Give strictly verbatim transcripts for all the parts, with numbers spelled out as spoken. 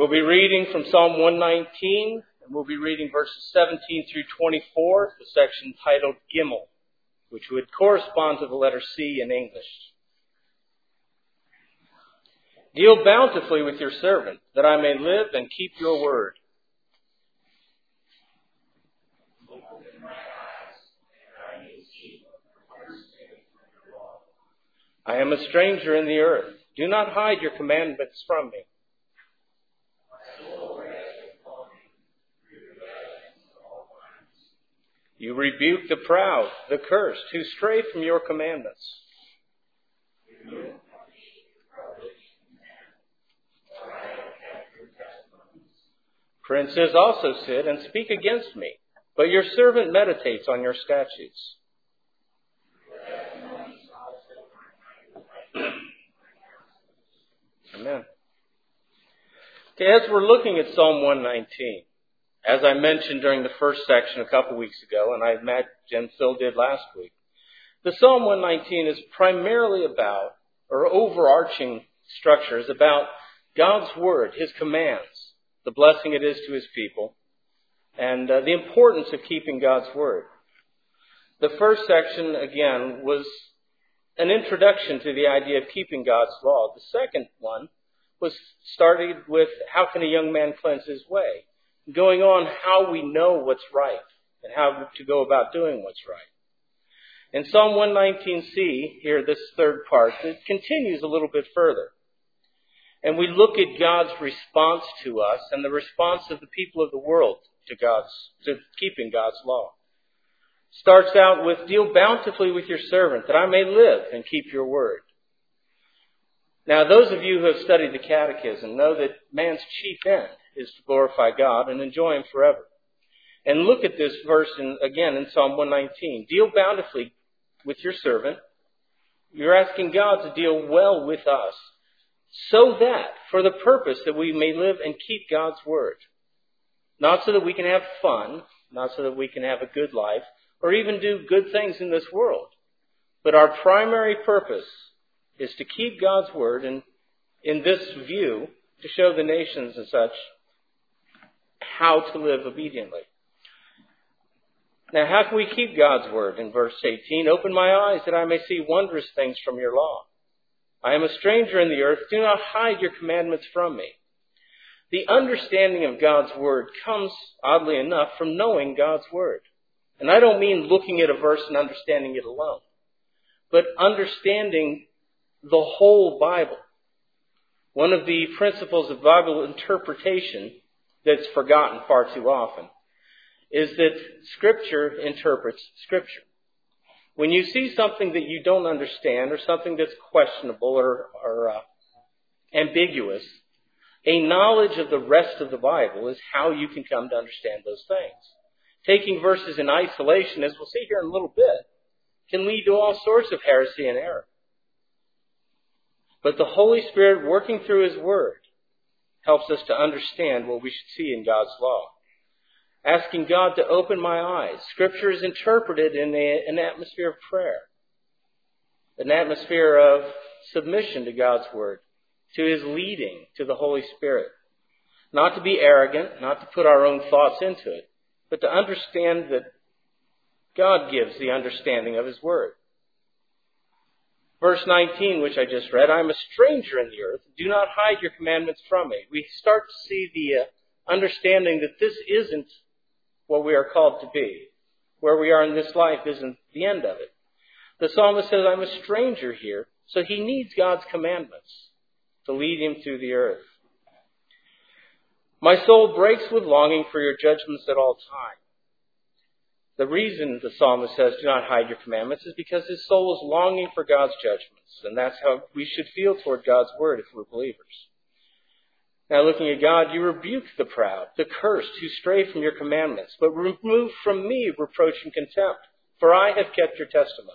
We'll be reading from Psalm one nineteen, and we'll be reading verses seventeen through twenty-four, the section titled Gimel, which would correspond to the letter C in English. Deal bountifully with your servant, that I may live and keep your word. I am a stranger in the earth. Do not hide your commandments from me. You rebuke the proud, the cursed, who stray from your commandments. Princes also sit and speak against me, but your servant meditates on your statutes. Amen. Okay, as we're looking at Psalm one nineteen, as I mentioned during the first section a couple weeks ago, and I imagine Phil did last week, the Psalm one nineteen is primarily about, or overarching structure is about God's Word, His commands, the blessing it is to His people, and uh, the importance of keeping God's Word. The first section, again, was an introduction to the idea of keeping God's law. The second one was started with how can a young man cleanse his way, going on how we know what's right and how to go about doing what's right. In Psalm one nineteen C, here this third part, it continues a little bit further. And we look at God's response to us and the response of the people of the world to God's, to keeping God's law. Starts out with, deal bountifully with your servant, that I may live and keep your word. Now, those of you who have studied the Catechism know that man's chief end is to glorify God and enjoy Him forever. And look at this verse in, again in Psalm one nineteen. Deal bountifully with your servant. You're asking God to deal well with us, so that, for the purpose that we may live and keep God's word. Not so that we can have fun, not so that we can have a good life, or even do good things in this world. But our primary purpose is to keep God's word, and in this view, to show the nations and such how to live obediently. Now, how can we keep God's word? In verse eighteen, open my eyes that I may see wondrous things from your law. I am a stranger in the earth. Do not hide your commandments from me. The understanding of God's word comes, oddly enough, from knowing God's word. And I don't mean looking at a verse and understanding it alone, but understanding the whole Bible. One of the principles of Bible interpretation that's forgotten far too often is that Scripture interprets Scripture. When you see something that you don't understand or something that's questionable or, or uh, ambiguous, a knowledge of the rest of the Bible is how you can come to understand those things. Taking verses in isolation, as we'll see here in a little bit, can lead to all sorts of heresy and error. But the Holy Spirit, working through His Word, helps us to understand what we should see in God's law. Asking God to open my eyes. Scripture is interpreted in a, an atmosphere of prayer, an atmosphere of submission to God's Word, to His leading, to the Holy Spirit. Not to be arrogant, not to put our own thoughts into it, but to understand that God gives the understanding of His Word. Verse nineteen, which I just read, I am a stranger in the earth. Do not hide your commandments from me. We start to see the uh, understanding that this isn't what we are called to be. Where we are in this life isn't the end of it. The psalmist says, I'm a stranger here, so he needs God's commandments to lead him through the earth. My soul breaks with longing for your judgments at all times. The reason the psalmist says, do not hide your commandments, is because his soul is longing for God's judgments. And that's how we should feel toward God's word if we're believers. Now, looking at God, you rebuke the proud, the cursed, who stray from your commandments, but remove from me reproach and contempt, for I have kept your testimonies.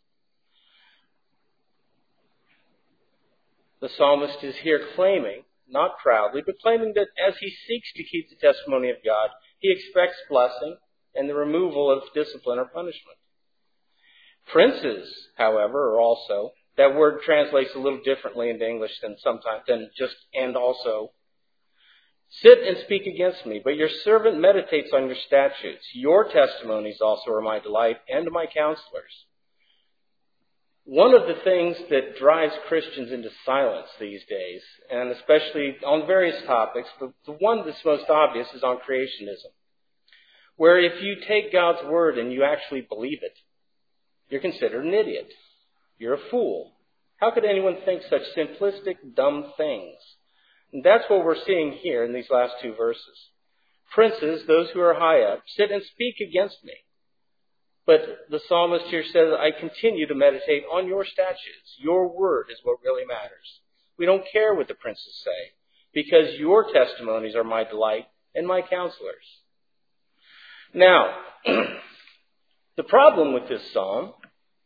The psalmist is here claiming, not proudly, but claiming that as he seeks to keep the testimony of God, he expects blessing and the removal of discipline or punishment. Princes, however, are also, that word translates a little differently into English than sometimes than just and also. Sit and speak against me, but your servant meditates on your statutes. Your testimonies also are my delight and my counselors. One of the things that drives Christians into silence these days, and especially on various topics, but the one that's most obvious is on creationism, where if you take God's word and you actually believe it, you're considered an idiot. You're a fool. How could anyone think such simplistic, dumb things? And that's what we're seeing here in these last two verses. Princes, those who are high up, sit and speak against me. But the psalmist here says, I continue to meditate on your statutes. Your word is what really matters. We don't care what the princes say, because your testimonies are my delight and my counselors. Now, the problem with this psalm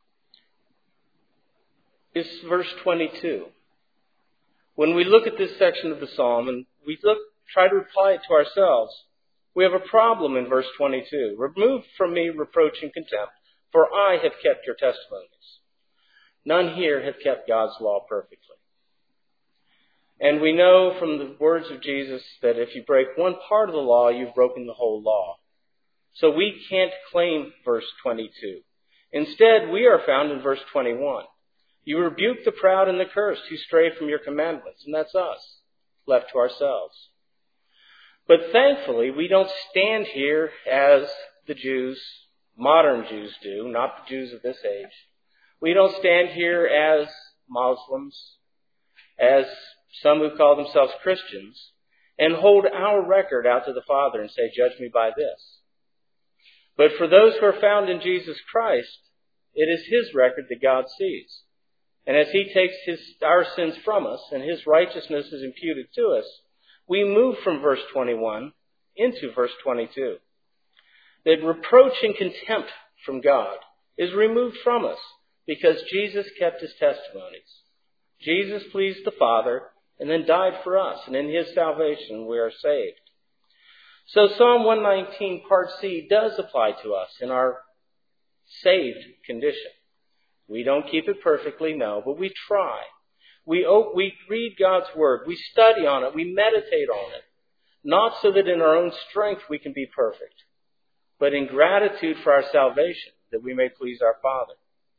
is verse twenty-two. When we look at this section of the psalm and we look, try to apply it to ourselves, we have a problem in verse twenty-two. Remove from me reproach and contempt, for I have kept your testimonies. None here have kept God's law perfectly. And we know from the words of Jesus that if you break one part of the law, you've broken the whole law. So we can't claim verse twenty-two. Instead, we are found in verse twenty-one. You rebuke the proud and the cursed who stray from your commandments, and that's us, left to ourselves. But thankfully, we don't stand here as the Jews, modern Jews do, not the Jews of this age. We don't stand here as Muslims, as some who call themselves Christians, and hold our record out to the Father and say, judge me by this. But for those who are found in Jesus Christ, it is His record that God sees. And as He takes his, our sins from us and His righteousness is imputed to us, we move from verse twenty-one into verse twenty-two. That reproach and contempt from God is removed from us because Jesus kept His testimonies. Jesus pleased the Father and then died for us, and in His salvation we are saved. So Psalm one nineteen part C does apply to us in our saved condition. We don't keep it perfectly, no, but we try. We, we read God's Word. We study on it. We meditate on it. Not so that in our own strength we can be perfect, but in gratitude for our salvation, that we may please our Father.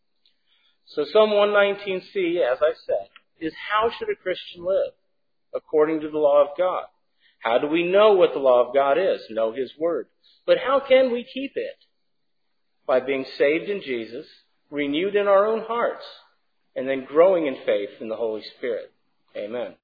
So Psalm one nineteen C, as I said, is how should a Christian live according to the law of God? How do we know what the law of God is? Know His Word. But how can we keep it? By being saved in Jesus, renewed in our own hearts, and then growing in faith in the Holy Spirit. Amen.